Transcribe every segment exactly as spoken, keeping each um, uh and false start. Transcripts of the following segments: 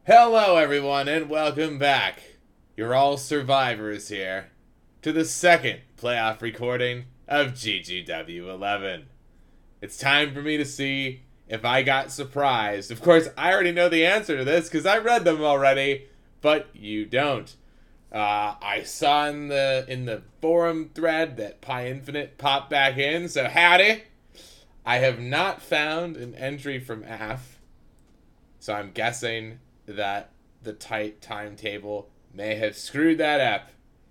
Hello, everyone, and welcome back. You're all survivors here to the second playoff recording of G G W eleven. It's time for me to see if I got surprised. Of course, I already know the answer to this because I read them already, but you don't. Uh, I saw in the in the forum thread that Pi Infinite popped back in, so howdy. I have not found an entry from A F, so I'm guessing that the tight timetable may have screwed that up.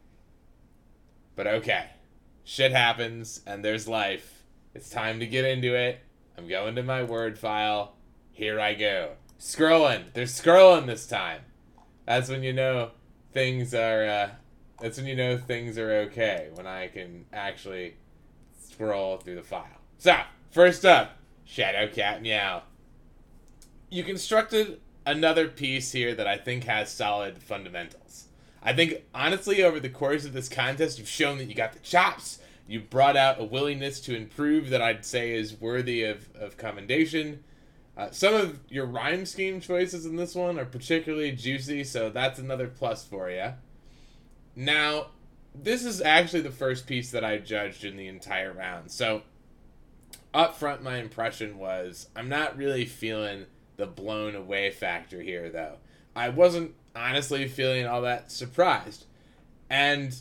But okay, shit happens and there's life. It's time to get into it. I'm going to my Word file. Here I go. Scrolling. They're scrolling this time. That's when you know things are, uh, that's when you know things are okay. When I can actually scroll through the file. So, first up, Shadowcat Meow. You constructed another piece here that I think has solid fundamentals. I think, honestly, over the course of this contest, you've shown that you got the chops. You brought out a willingness to improve that I'd say is worthy of, of commendation. Uh, some of your rhyme scheme choices in this one are particularly juicy, so that's another plus for you. Now, this is actually the first piece that I judged in the entire round. So, up front, my impression was I'm not really feeling the blown away factor here, though. I wasn't honestly feeling all that surprised. And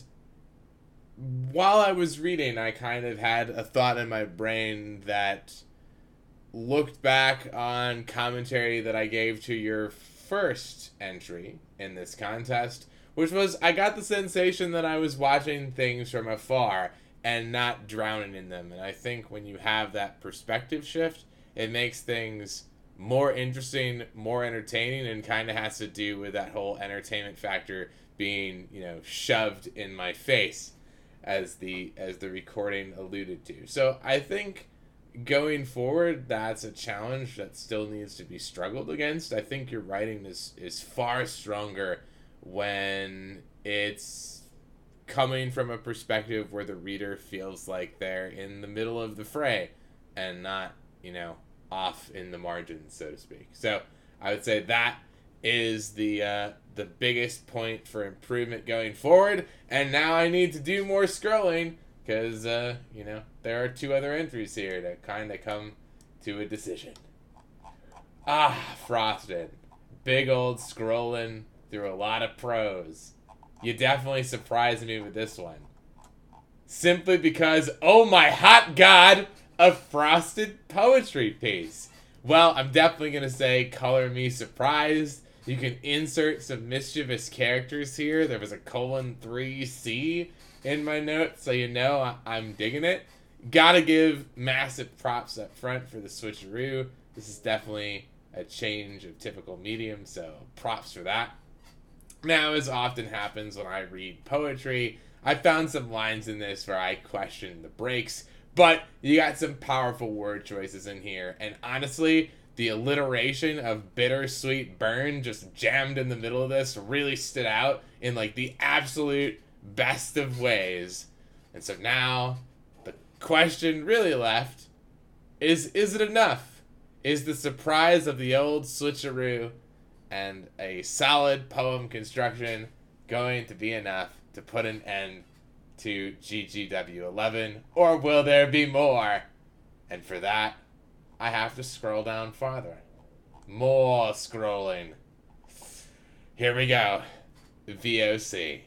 while I was reading, I kind of had a thought in my brain that looked back on commentary that I gave to your first entry in this contest, which was I got the sensation that I was watching things from afar and not drowning in them. And I think when you have that perspective shift, it makes things more interesting, more entertaining, and kind of has to do with that whole entertainment factor being, you know, shoved in my face, as the as the recording alluded to. So I think going forward, that's a challenge that still needs to be struggled against. I think your writing is is far stronger when it's coming from a perspective where the reader feels like they're in the middle of the fray and not, you know, off in the margins, so to speak. So I would say that is the uh, the biggest point for improvement going forward. And now I need to do more scrolling because, uh, you know, there are two other entries here that kind of come to a decision. Ah, Frosted. Big old scrolling through a lot of prose. You definitely surprised me with this one. Simply because, oh my hot god, a frosted poetry piece. Well, I'm definitely going to say color me surprised. You can insert some mischievous characters here. There was a colon three C in my notes, so you know I- I'm digging it. Gotta give massive props up front for the switcheroo. This is definitely a change of typical medium, so props for that. Now, as often happens when I read poetry, I found some lines in this where I question the breaks. But you got some powerful word choices in here. And honestly, the alliteration of bittersweet burn just jammed in the middle of this really stood out in like the absolute best of ways. And so now the question really left is, is it enough? Is the surprise of the old switcheroo and a solid poem construction going to be enough to put an end to G G W eleven, or will there be more? And for that, I have to scroll down farther. More scrolling. Here we go. V O C.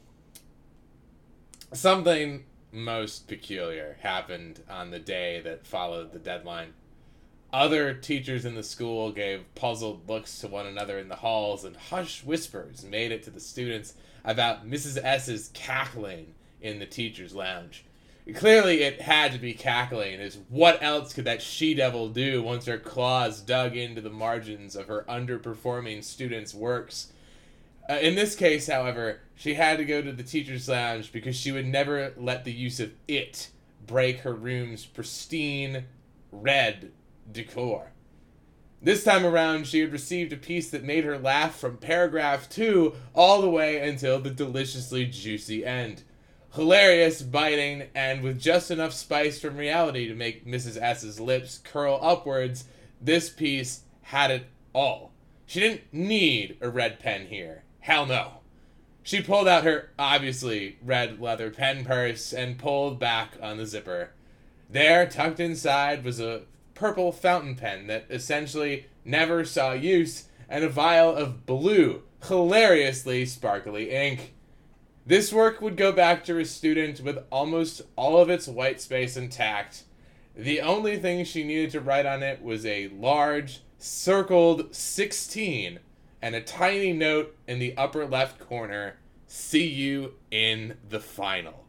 Something most peculiar happened on the day that followed the deadline. Other teachers in the school gave puzzled looks to one another in the halls, and hushed whispers made it to the students about Missus S's cackling in the teacher's lounge. Clearly it had to be cackling, as what else could that she-devil do once her claws dug into the margins of her underperforming students' works? Uh, in this case, however, she had to go to the teacher's lounge because she would never let the use of it break her room's pristine red decor. This time around, she had received a piece that made her laugh from paragraph two all the way until the deliciously juicy end. Hilarious, biting, and with just enough spice from reality to make Missus S's lips curl upwards, this piece had it all. She didn't need a red pen here. Hell no. She pulled out her, obviously, red leather pen purse and pulled back on the zipper. There, tucked inside, was a purple fountain pen that essentially never saw use and a vial of blue, hilariously sparkly ink. This work would go back to her student with almost all of its white space intact. The only thing she needed to write on it was a large, circled sixteen and a tiny note in the upper left corner, "See you in the final."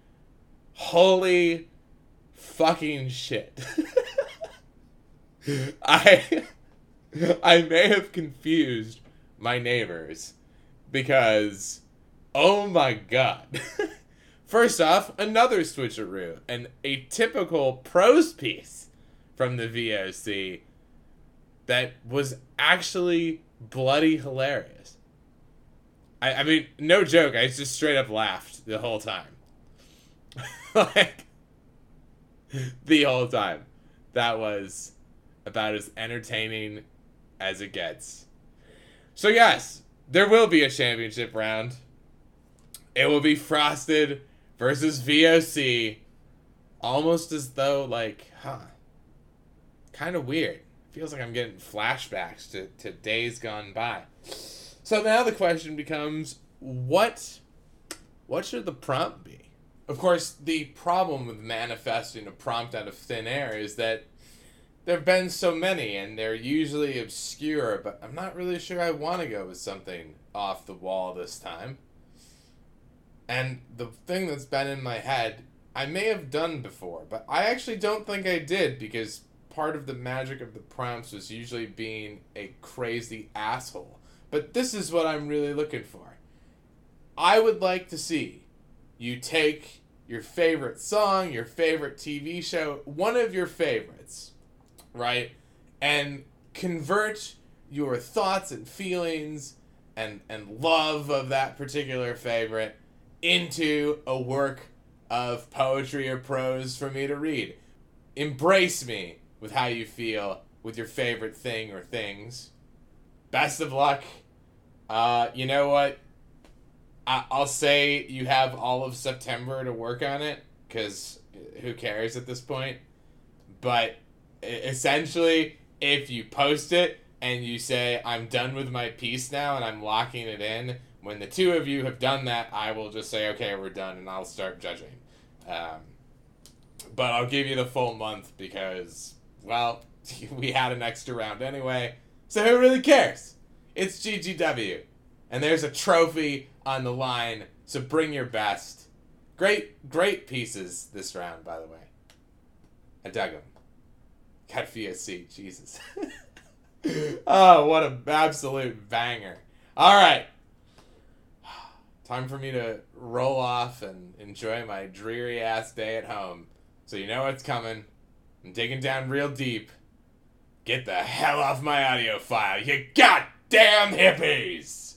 Holy fucking shit. I I may have confused my neighbors because, oh my god. First off, another switcheroo and a typical prose piece from the V O C that was actually bloody hilarious. I, I mean, no joke, I just straight up laughed the whole time. Like, the whole time. That was about as entertaining as it gets. So yes, there will be a championship round. It will be Frosted versus V O C. Almost as though, like, huh, kind of weird. Feels like I'm getting flashbacks to, to days gone by. So now the question becomes, what, what should the prompt be? Of course, the problem with manifesting a prompt out of thin air is that there have been so many, and they're usually obscure, but I'm not really sure I want to go with something off the wall this time. And the thing that's been in my head, I may have done before, but I actually don't think I did, because part of the magic of the prompts was usually being a crazy asshole. But this is what I'm really looking for. I would like to see you take your favorite song, your favorite T V show, one of your favorites, right? And convert your thoughts and feelings and, and love of that particular favorite into a work of poetry or prose for me to read. Embrace me with how you feel with your favorite thing or things. Best of luck. Uh, you know what? I- I'll say you have all of September to work on it, because who cares at this point? But essentially, if you post it and you say, I'm done with my piece now and I'm locking it in, when the two of you have done that, I will just say, okay, we're done, and I'll start judging. Um, but I'll give you the full month because, well, we had an extra round anyway, so who really cares? It's G G W, and there's a trophy on the line, so bring your best. Great, great pieces this round, by the way. I dug them. Got V O C, Jesus. Oh, what an absolute banger. All right. Time for me to roll off and enjoy my dreary-ass day at home. So you know what's coming. I'm digging down real deep. Get the hell off my audio file, you goddamn hippies!